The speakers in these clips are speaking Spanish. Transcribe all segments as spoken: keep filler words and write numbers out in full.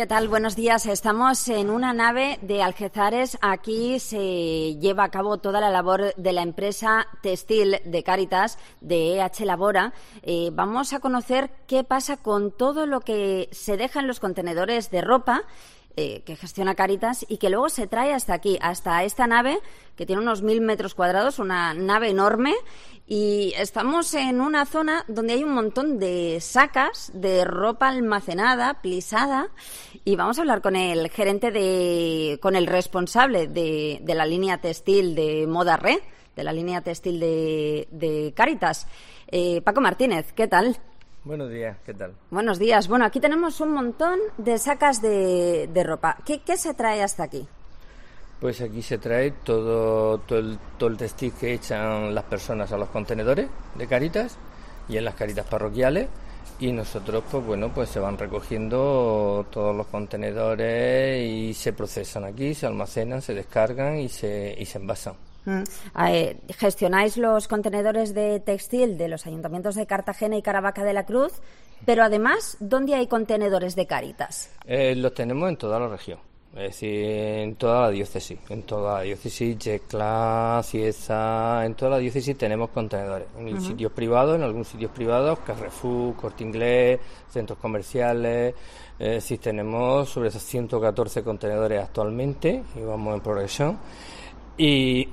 ¿Qué tal? Buenos días. Estamos en una nave de Algezares. Aquí se lleva a cabo toda la labor de la empresa textil de Cáritas, de E H Labora. Eh, vamos a conocer qué pasa con todo lo que se deja en los contenedores de ropa eh, que gestiona Cáritas y que luego se trae hasta aquí, hasta esta nave que tiene unos mil metros cuadrados, una nave enorme. Y estamos en una zona donde hay un montón de sacas de ropa almacenada, plisada, y vamos a hablar con el gerente de, con el responsable de, de la línea textil de Moda Re, de la línea textil de, de Cáritas. Eh, Paco Martínez, ¿qué tal? Buenos días, ¿qué tal? Buenos días. Bueno, aquí tenemos un montón de sacas de, de ropa. ¿Qué, qué se trae hasta aquí? Pues aquí se trae todo, todo, el, todo el textil que echan las personas a los contenedores de Cáritas y en las Cáritas parroquiales, y nosotros, pues bueno, pues se van recogiendo todos los contenedores y se procesan aquí, se almacenan, se descargan y se, y se envasan. Mm. Eh, gestionáis los contenedores de textil de los ayuntamientos de Cartagena y Caravaca de la Cruz, pero además, ¿dónde hay contenedores de Cáritas? Eh, los tenemos en toda la región. Es decir, en toda la diócesis, en toda la diócesis, Yecla, Cieza, en toda la diócesis tenemos contenedores, en uh-huh. sitios privados, en algunos sitios privados, Carrefour, Corte Inglés, centros comerciales, es decir, tenemos sobre esos ciento catorce contenedores actualmente, y vamos en progresión, y...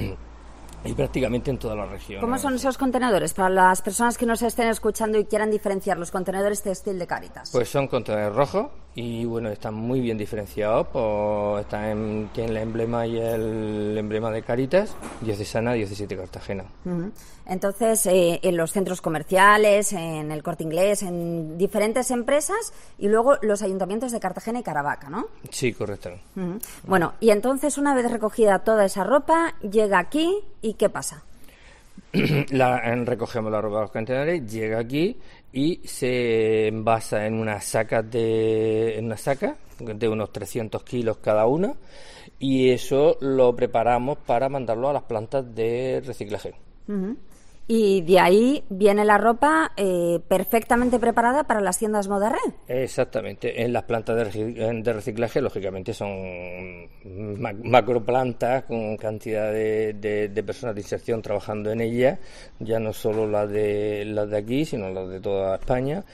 y prácticamente en toda la región. ¿Cómo son esos contenedores para las personas que nos estén escuchando y quieran diferenciar los contenedores textil de Cáritas? Pues son contenedores rojos y bueno, están muy bien diferenciados, pues están en, tienen el emblema y el emblema de Cáritas, diocesana, diócesis de Cartagena. Uh-huh. Entonces, eh, en los centros comerciales, en el Corte Inglés, en diferentes empresas y luego los ayuntamientos de Cartagena y Caravaca, ¿no? Sí, correcto. Uh-huh. Bueno, y entonces una vez recogida toda esa ropa, llega aquí y ¿qué pasa? La, recogemos la ropa de los contenedores, llega aquí y se envasa en unas sacas de en una saca de unos trescientos kilos cada una, y eso lo preparamos para mandarlo a las plantas de reciclaje. Uh-huh. Y de ahí viene la ropa eh, perfectamente preparada para las tiendas Moda Re. Exactamente. En las plantas de, rec- de reciclaje, lógicamente, son ma- macroplantas con cantidad de, de, de personas de inserción trabajando en ellas, ya no solo las de, las de aquí, sino las de toda España.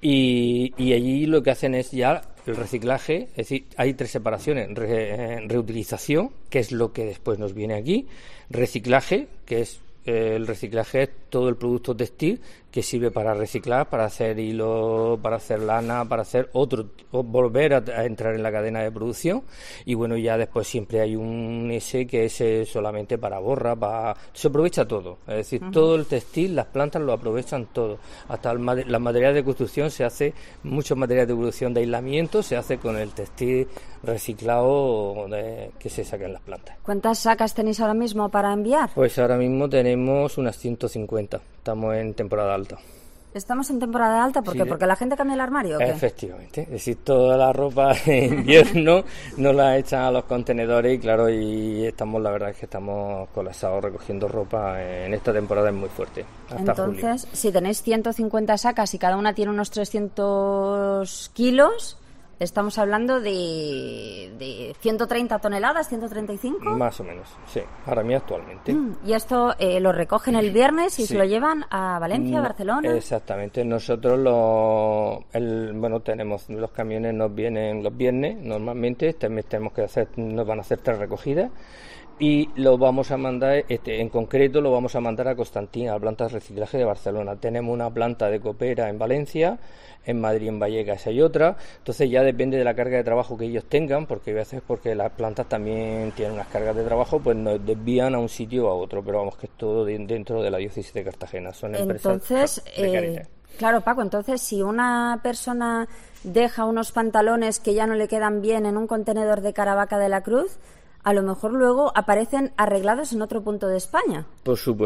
Y, y allí lo que hacen es ya el reciclaje, es decir, hay tres separaciones: Re, reutilización, que es lo que después nos viene aquí; reciclaje, que es el reciclaje es todo el producto textil que sirve para reciclar, para hacer hilo, para hacer lana, para hacer otro, volver a, a entrar en la cadena de producción. Y bueno, ya después siempre hay un ese que es eh, solamente para borra, para... se aprovecha todo, es decir, uh-huh. todo el textil, las plantas lo aprovechan todo, hasta el, las materiales de construcción se hace, muchos materiales de producción de aislamiento se hace con el textil reciclado de, que se saca en las plantas. ¿Cuántas sacas tenéis ahora mismo para enviar? Pues ahora mismo tenemos unas ciento cincuenta, estamos en temporada alta. ¿Estamos en temporada alta? ¿Por qué? Sí. ¿Porque la gente cambia el armario o qué? Efectivamente, es decir, toda la ropa de invierno nos la echan a los contenedores y claro, y estamos, la verdad es que estamos colapsados recogiendo ropa en esta temporada, es muy fuerte, hasta Entonces, julio. Si tenéis ciento cincuenta sacas y cada una tiene unos trescientos kilos... Estamos hablando de, de ciento treinta toneladas, ciento treinta y cinco. Más o menos, sí, ahora mismo actualmente. Mm, y esto eh, lo recogen el viernes y sí. se lo llevan a Valencia, no, Barcelona. Exactamente, nosotros lo, el, bueno, tenemos los camiones, nos vienen los viernes normalmente, tenemos que hacer, nos van a hacer tres recogidas. Y lo vamos a mandar, este, en concreto lo vamos a mandar a Constantina, a la planta de reciclaje de Barcelona. Tenemos una planta de Coopera en Valencia, en Madrid, en Vallecas hay otra. Entonces ya depende de la carga de trabajo que ellos tengan, porque a veces porque las plantas también tienen unas cargas de trabajo, pues nos desvían a un sitio o a otro, pero vamos que es todo de, dentro de la diócesis de Cartagena. Son empresas entonces, de Cáritas. Eh, claro, Paco, entonces si una persona deja unos pantalones que ya no le quedan bien en un contenedor de Caravaca de la Cruz, a lo mejor luego aparecen arreglados en otro punto de España. Por supuesto,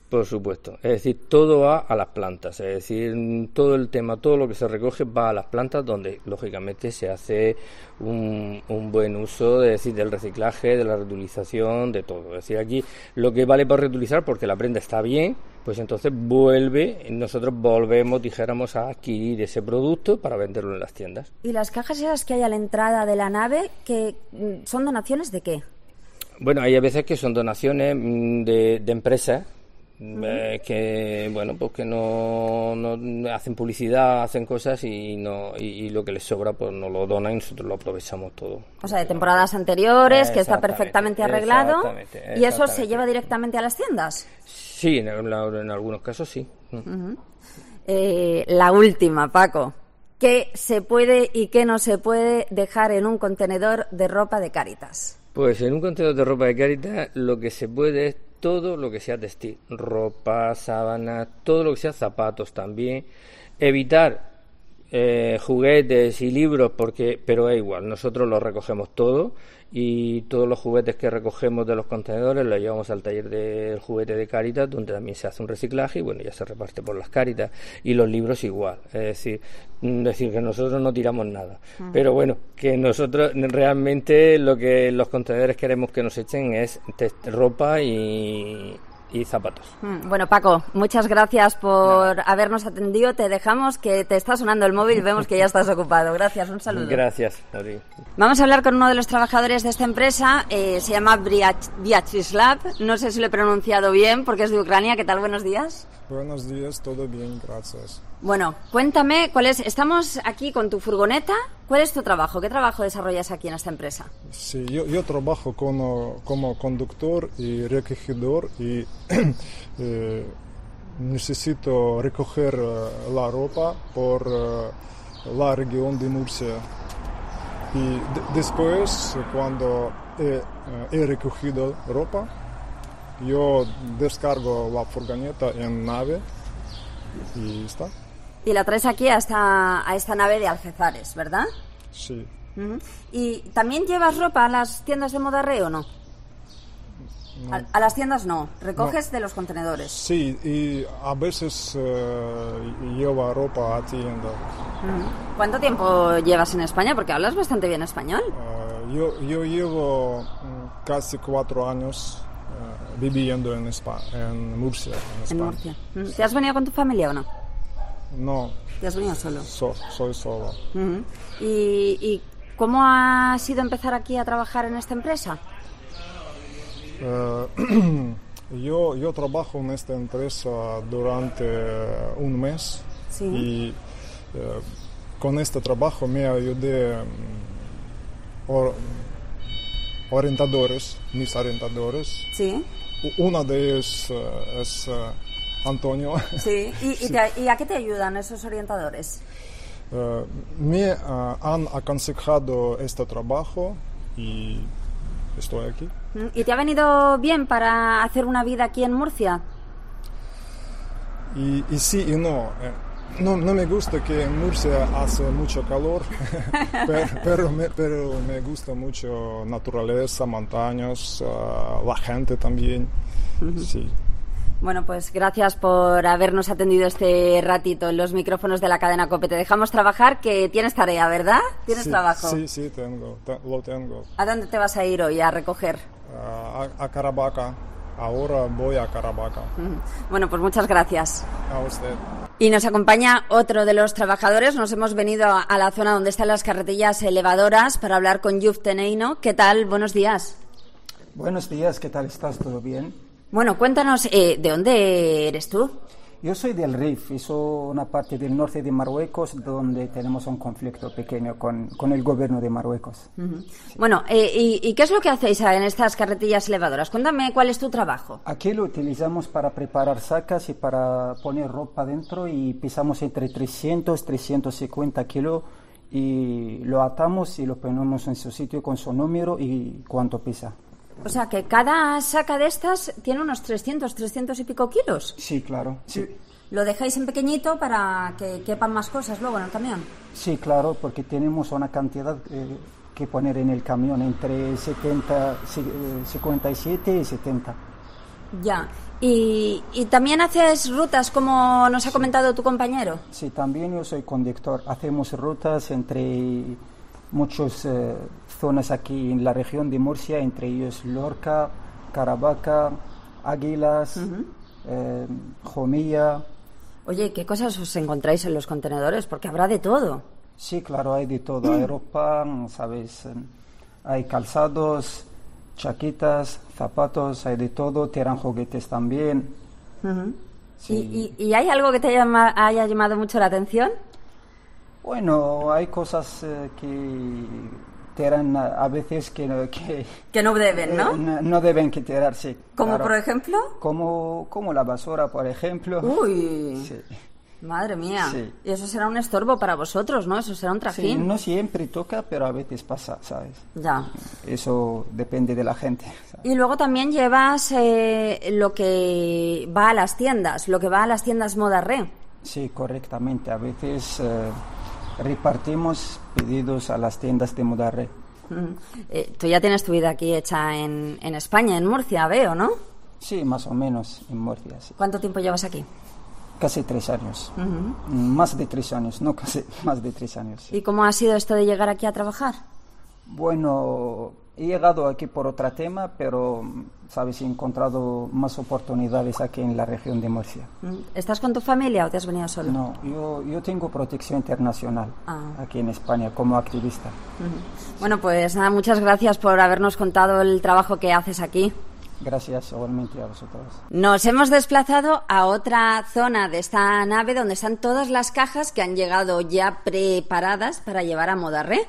Por supuesto, es decir, todo va a las plantas, es decir, todo el tema, todo lo que se recoge va a las plantas donde lógicamente se hace un, un buen uso, es decir, del reciclaje, de la reutilización, de todo. Es decir, aquí lo que vale para reutilizar, porque la prenda está bien, pues entonces vuelve, nosotros volvemos, dijéramos, a adquirir ese producto para venderlo en las tiendas. ¿Y las cajas esas que hay a la entrada de la nave, que son donaciones de qué? Bueno, hay a veces que son donaciones de, de empresas, Eh, que bueno pues que no, no hacen publicidad, hacen cosas y no y, y lo que les sobra pues nos lo donan y nosotros lo aprovechamos todo. O sea, de temporadas anteriores, que está perfectamente arreglado, exactamente, exactamente. ¿Y eso se lleva directamente a las tiendas? Sí, en, en algunos casos sí. Uh-huh. eh, la última, Paco, ¿qué se puede y qué no se puede dejar en un contenedor de ropa de Cáritas? Pues en un contenedor de ropa de Cáritas lo que se puede es todo lo que sea textil, ropa, sábanas, todo lo que sea zapatos también, evitar eh, juguetes y libros, porque pero es igual, nosotros los recogemos todo y todos los juguetes que recogemos de los contenedores los llevamos al taller del juguete de Cáritas, donde también se hace un reciclaje y bueno, ya se reparte por las Cáritas, y los libros igual, es decir, es decir que nosotros no tiramos nada, uh-huh. Pero bueno, que nosotros realmente lo que los contenedores queremos que nos echen es ropa y y zapatos. Bueno, Paco, muchas gracias por no. habernos atendido. Te dejamos, que te está sonando el móvil, vemos que ya estás ocupado. Gracias, un saludo. Gracias, Ori. Vamos a hablar con uno de los trabajadores de esta empresa, eh, se llama Vyacheslav, no sé si lo he pronunciado bien porque es de Ucrania. ¿Qué tal? Buenos días. Buenos días, todo bien, gracias. Bueno, cuéntame, ¿cuál es? Estamos aquí con tu furgoneta. ¿Cuál es tu trabajo? ¿Qué trabajo desarrollas aquí en esta empresa? Sí, yo, yo trabajo como, como conductor y recogedor y eh, necesito recoger uh, la ropa por uh, la región de Murcia. Y de, después, cuando he, uh, he recogido ropa, yo descargo la furgoneta en nave y está. Y la traes aquí a esta, a esta nave de Algeciras, ¿verdad? Sí. Uh-huh. ¿Y también llevas ropa a las tiendas de Modarrey o no? No. A, a las tiendas no, recoges no. de los contenedores. Sí, y a veces uh, llevo ropa a tienda. Uh-huh. ¿Cuánto tiempo llevas en España? Porque hablas bastante bien español. Uh, yo, yo llevo um, casi cuatro años uh, viviendo en, España, en Murcia. En, España. en Murcia. Uh-huh. ¿Te has venido con tu familia o no? No. ¿Te has venido solo? So, soy solo. Uh-huh. ¿Y, ¿Y cómo ha sido empezar aquí a trabajar en esta empresa? Uh, yo, yo trabajo en esta empresa durante un mes. ¿Sí? Y uh, con este trabajo me ayudé um, or, orientadores, mis orientadores. Sí. Uno de ellos uh, es... Uh, Antonio. Sí, ¿Y, sí. Y, te, ¿y a qué te ayudan esos orientadores? Uh, me uh, han aconsejado este trabajo y estoy aquí. ¿Y te ha venido bien para hacer una vida aquí en Murcia? Y, y sí y no. no. No me gusta que en Murcia hace mucho calor, pero, pero, me, pero me gusta mucho naturaleza, montañas, uh, la gente también. Uh-huh. Sí. Bueno, pues gracias por habernos atendido este ratito en los micrófonos de la cadena COPE. Te dejamos trabajar, que tienes tarea, ¿verdad? ¿Tienes sí, trabajo? Sí, sí, tengo, te, lo tengo. ¿A dónde te vas a ir hoy a recoger? Uh, a, a Caravaca. Ahora voy a Caravaca. Uh-huh. Bueno, pues muchas gracias. A usted. Y nos acompaña otro de los trabajadores. Nos hemos venido a, a la zona donde están las carretillas elevadoras para hablar con Yuf Teneino. ¿Qué tal? Buenos días. Buenos días, ¿qué tal estás? ¿Todo bien? Bueno, cuéntanos, eh, ¿de dónde eres tú? Yo soy del Rif, y soy una parte del norte de Marruecos donde tenemos un conflicto pequeño con, con el gobierno de Marruecos. Uh-huh. Sí. Bueno, eh, y, ¿y qué es lo que hacéis en estas carretillas elevadoras? Cuéntame cuál es tu trabajo. Aquí lo utilizamos para preparar sacas y para poner ropa dentro y pesamos entre trescientos, trescientos cincuenta kilos y lo atamos y lo ponemos en su sitio con su número y cuánto pesa. O sea, que cada saca de estas tiene unos trescientos, trescientos y pico kilos. Sí, claro. Sí. ¿Lo dejáis en pequeñito para que quepan más cosas luego en el camión? Sí, claro, porque tenemos una cantidad eh, que poner en el camión entre setenta, cincuenta y siete y setenta. Ya. ¿Y, y también haces rutas como nos ha comentado tu compañero? Sí, también yo soy conductor. Hacemos rutas entre muchas eh, zonas aquí en la región de Murcia, entre ellos Lorca, Caravaca, Águilas, uh-huh. eh, Jumilla. Oye, ¿qué cosas os encontráis en los contenedores? Porque habrá de todo. Sí, claro, hay de todo. Hay ropa, ¿sabes? Hay calzados, chaquitas, zapatos, hay de todo. Tiran juguetes también. Uh-huh. Sí. ¿Y, y, ¿Y hay algo que te llama, haya llamado mucho la atención? Bueno, hay cosas eh, que tiran a, a veces que, que... Que no deben, ¿no? Eh, no, no deben que tirarse. ¿Como claro. por ejemplo? Como, como la basura, por ejemplo. Uy, sí. Madre mía. Sí. Y eso será un estorbo para vosotros, ¿no? Eso será un trajín. Sí, no siempre toca, pero a veces pasa, ¿sabes? Ya. Eso depende de la gente, ¿sabes? Y luego también llevas eh, lo que va a las tiendas, lo que va a las tiendas Moda Re. Sí, correctamente. A veces eh, repartimos pedidos a las tiendas de Moda Re. Mm. Eh, tú ya tienes tu vida aquí hecha en, en España, en Murcia, veo, ¿no? Sí, más o menos en Murcia, sí. ¿Cuánto tiempo llevas aquí? Casi tres años. Uh-huh. Más de tres años, no casi, más de tres años. Sí. ¿Y cómo ha sido esto de llegar aquí a trabajar? Bueno, he llegado aquí por otro tema, pero, sabes, he encontrado más oportunidades aquí en la región de Murcia. ¿Estás con tu familia o te has venido solo? No, yo, yo tengo protección internacional ah. aquí en España como activista. Uh-huh. Bueno, pues nada, muchas gracias por habernos contado el trabajo que haces aquí. Gracias igualmente a vosotros. Nos hemos desplazado a otra zona de esta nave donde están todas las cajas que han llegado ya preparadas para llevar a Moda Re.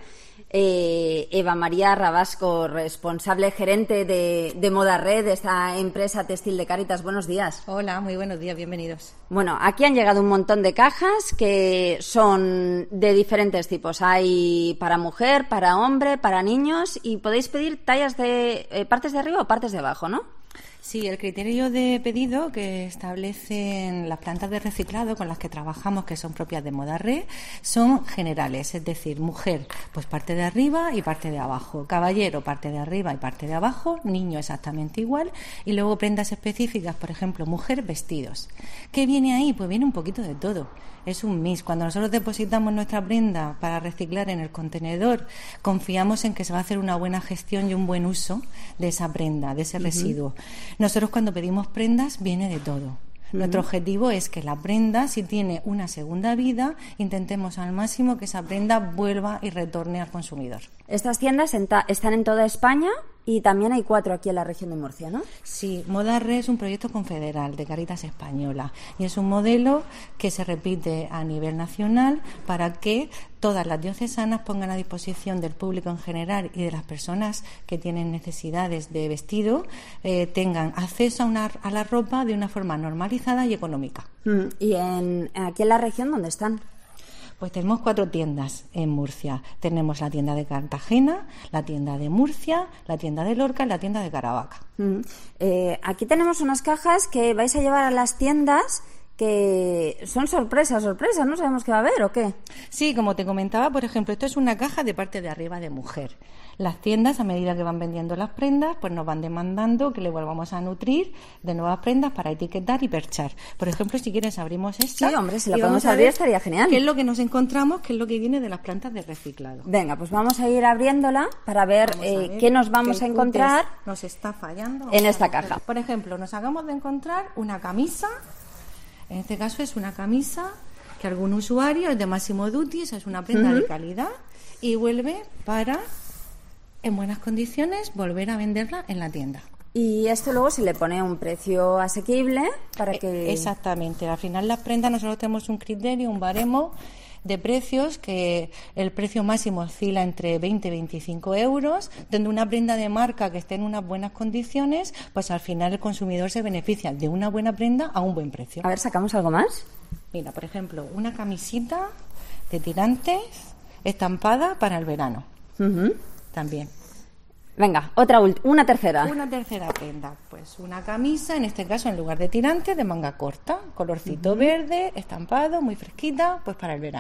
Eh, Eva María Rabasco, responsable gerente de, de Moda Re, de esta empresa textil de Cáritas. Buenos días. Hola, muy buenos días, bienvenidos. Bueno, aquí han llegado un montón de cajas que son de diferentes tipos. Hay para mujer, para hombre, para niños, y podéis pedir tallas de eh, partes de arriba o partes de abajo, ¿no? Sí, el criterio de pedido que establecen las plantas de reciclado con las que trabajamos, que son propias de Moda Re, son generales, es decir, mujer, pues parte de arriba y parte de abajo, caballero, parte de arriba y parte de abajo, niño exactamente igual, y luego prendas específicas, por ejemplo, mujer, vestidos. ¿Qué viene ahí? Pues viene un poquito de todo. Es un mix. Cuando nosotros depositamos nuestra prenda para reciclar en el contenedor, confiamos en que se va a hacer una buena gestión y un buen uso de esa prenda, de ese uh-huh. residuo. Nosotros cuando pedimos prendas viene de todo. Uh-huh. Nuestro objetivo es que la prenda, si tiene una segunda vida, intentemos al máximo que esa prenda vuelva y retorne al consumidor. Estas tiendas están en toda España y también hay cuatro aquí en la región de Murcia, ¿no? Sí, Moda Re es un proyecto confederal de Cáritas Española y es un modelo que se repite a nivel nacional para que todas las diocesanas pongan a disposición del público en general y de las personas que tienen necesidades de vestido eh, tengan acceso a, una, a la ropa de una forma normalizada y económica. Mm, ¿Y en, aquí en la región dónde están? Pues tenemos cuatro tiendas en Murcia. Tenemos la tienda de Cartagena, la tienda de Murcia, la tienda de Lorca y la tienda de Caravaca. Mm. Eh, aquí tenemos unas cajas que vais a llevar a las tiendas que son sorpresas, sorpresas, no sabemos qué va a haber o qué. Sí, como te comentaba, por ejemplo, esto es una caja de parte de arriba de mujer. Las tiendas, a medida que van vendiendo las prendas, pues nos van demandando que le volvamos a nutrir de nuevas prendas para etiquetar y perchar. Por ejemplo, si quieres abrimos esta. Sí, hombre, si la podemos abrir estaría genial. ¿Qué es lo que nos encontramos? ¿Qué es lo que viene de las plantas de reciclado? Venga, pues vamos a ir abriéndola para ver, eh, a ver qué nos vamos a encontrar. Nos está fallando en esta caja. Por ejemplo, nos acabamos de encontrar una camisa. En este caso es una camisa que algún usuario es de Máximo Duty, es una prenda uh-huh. de calidad y vuelve para, en buenas condiciones, volver a venderla en la tienda. Y esto luego se le pone un precio asequible para que... Exactamente. Al final las prendas nosotros tenemos un criterio, un baremo de precios que el precio máximo oscila entre veinte y veinticinco euros, donde una prenda de marca que esté en unas buenas condiciones, pues al final el consumidor se beneficia de una buena prenda a un buen precio. A ver, ¿sacamos algo más? Mira, por ejemplo, una camisita de tirantes estampada para el verano. Uh-huh. También. Venga, otra ult- una tercera. Una tercera prenda, pues una camisa, en este caso en lugar de tirantes, de manga corta, colorcito uh-huh. verde, estampado, muy fresquita, pues para el verano.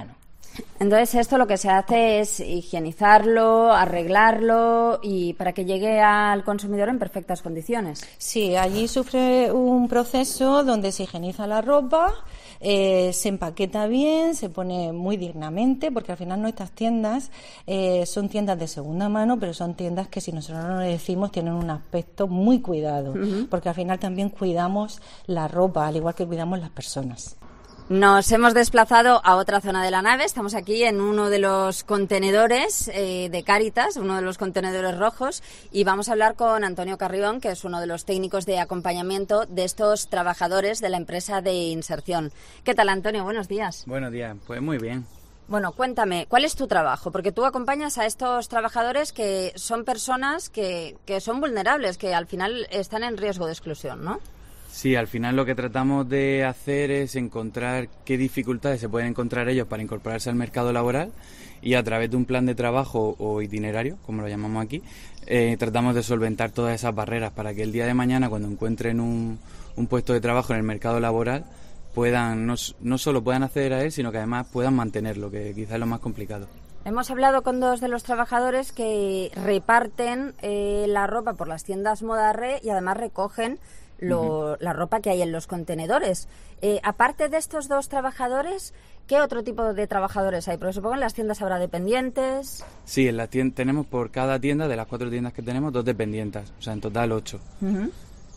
Entonces esto lo que se hace es higienizarlo, arreglarlo y para que llegue al consumidor en perfectas condiciones. Sí, allí sufre un proceso donde se higieniza la ropa, eh, se empaqueta bien, se pone muy dignamente, porque al final nuestras tiendas eh, son tiendas de segunda mano, pero son tiendas que si nosotros no lo decimos tienen un aspecto muy cuidado, uh-huh. porque al final también cuidamos la ropa, al igual que cuidamos las personas. Nos hemos desplazado a otra zona de la nave. Estamos aquí en uno de los contenedores eh, de Cáritas, uno de los contenedores rojos, y vamos a hablar con Antonio Carrión, que es uno de los técnicos de acompañamiento de estos trabajadores de la empresa de inserción. ¿Qué tal, Antonio? Buenos días. Buenos días. Pues muy bien. Bueno, cuéntame, ¿cuál es tu trabajo? Porque tú acompañas a estos trabajadores que son personas que, que son vulnerables, que al final están en riesgo de exclusión, ¿no? Sí, al final lo que tratamos de hacer es encontrar qué dificultades se pueden encontrar ellos para incorporarse al mercado laboral y a través de un plan de trabajo o itinerario, como lo llamamos aquí, eh, tratamos de solventar todas esas barreras para que el día de mañana, cuando encuentren un, un puesto de trabajo en el mercado laboral, puedan no, no solo puedan acceder a él, sino que además puedan mantenerlo, que quizás es lo más complicado. Hemos hablado con dos de los trabajadores que reparten eh, la ropa por las tiendas Modarre y además recogen Lo, uh-huh. la ropa que hay en los contenedores. Eh, aparte de estos dos trabajadores, ¿qué otro tipo de trabajadores hay? Porque supongo en las tiendas habrá dependientes. Sí, en la tienda, tenemos por cada tienda, de las cuatro tiendas que tenemos, dos dependientes, o sea, en total ocho. Uh-huh.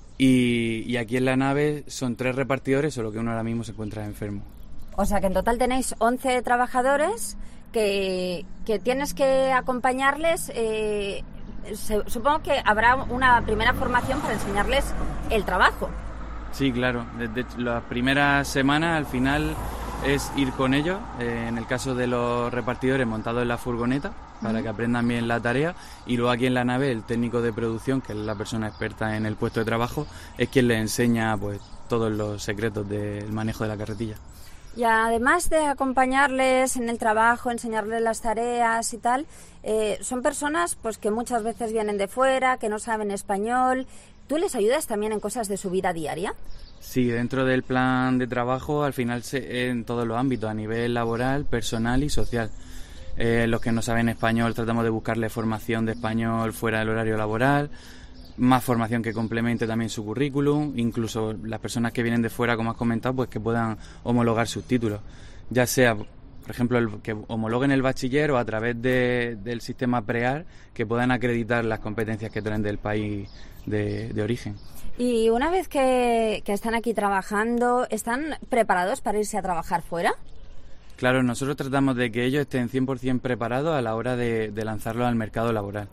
Y, y aquí en la nave son tres repartidores, solo que uno ahora mismo se encuentra enfermo. O sea, que en total tenéis once trabajadores que, que tienes que acompañarles. Eh, Se, supongo que habrá una primera formación para enseñarles el trabajo. Sí, claro. Desde las primeras semanas, al final, es ir con ellos, eh, en el caso de los repartidores, montados en la furgoneta, para uh-huh. que aprendan bien la tarea, y luego aquí en la nave, el técnico de producción, que es la persona experta en el puesto de trabajo, es quien les enseña pues todos los secretos del manejo de la carretilla. Y además de acompañarles en el trabajo, enseñarles las tareas y tal, eh, son personas pues que muchas veces vienen de fuera, que no saben español. ¿Tú les ayudas también en cosas de su vida diaria? Sí, dentro del plan de trabajo, al final se, en todos los ámbitos, a nivel laboral, personal y social. Eh, los que no saben español tratamos de buscarles formación de español fuera del horario laboral, más formación que complemente también su currículum, incluso las personas que vienen de fuera, como has comentado, pues que puedan homologar sus títulos, ya sea, por ejemplo, el, que homologuen el bachiller o a través de, del sistema PREAR, que puedan acreditar las competencias que traen del país de, de origen. Y una vez que, que están aquí trabajando, ¿están preparados para irse a trabajar fuera? Claro, nosotros tratamos de que ellos estén cien por ciento preparados a la hora de, de lanzarlos al mercado laboral.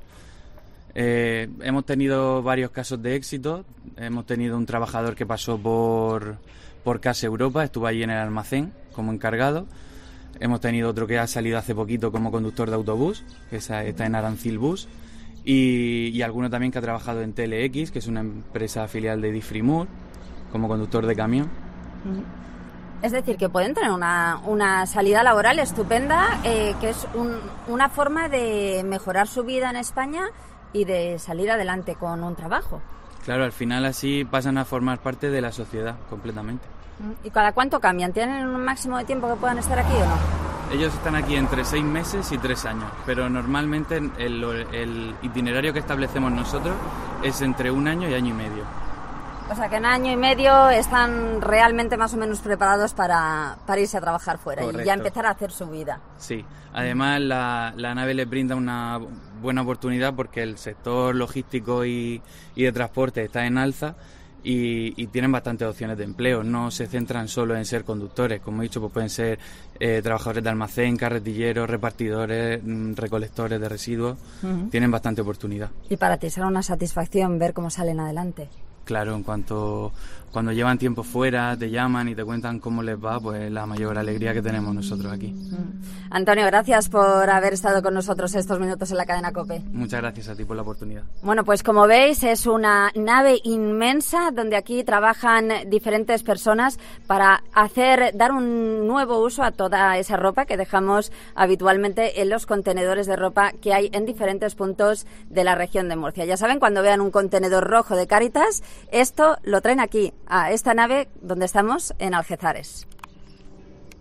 Eh, hemos tenido varios casos de éxito. Hemos tenido un trabajador que pasó por, por Casa Europa, estuvo allí en el almacén como encargado. Hemos tenido otro que ha salido hace poquito como conductor de autobús, que está en Arancil Bus, y, y alguno también que ha trabajado en T L X, que es una empresa filial de Difrimur, como conductor de camión. Es decir, que pueden tener una, una salida laboral estupenda, eh, que es un, una forma de mejorar su vida en España y de salir adelante con un trabajo. Claro, al final así pasan a formar parte de la sociedad completamente. ¿Y cada cuánto cambian? ¿Tienen un máximo de tiempo que puedan estar aquí o no? Ellos están aquí entre seis meses y tres años, pero normalmente el, el itinerario que establecemos nosotros es entre un año y año y medio. O sea que en año y medio están realmente más o menos preparados para, para irse a trabajar fuera. Correcto. Y ya empezar a hacer su vida. Sí, además la, la nave les brinda una buena oportunidad porque el sector logístico y, y de transporte está en alza y, y tienen bastantes opciones de empleo. No se centran solo en ser conductores, como he dicho, pues pueden ser eh, trabajadores de almacén, carretilleros, repartidores, recolectores de residuos. Uh-huh. Tienen bastante oportunidad. Y para ti será una satisfacción ver cómo salen adelante. Claro, en cuanto cuando llevan tiempo fuera, te llaman y te cuentan cómo les va, pues la mayor alegría que tenemos nosotros aquí. Mm. Antonio, gracias por haber estado con nosotros estos minutos en la cadena COPE. Muchas gracias a ti por la oportunidad. Bueno, pues como veis es una nave inmensa donde aquí trabajan diferentes personas para hacer dar un nuevo uso a toda esa ropa que dejamos habitualmente en los contenedores de ropa que hay en diferentes puntos de la región de Murcia. Ya saben, cuando vean un contenedor rojo de Cáritas, esto lo traen aquí, a esta nave donde estamos en Algeciras.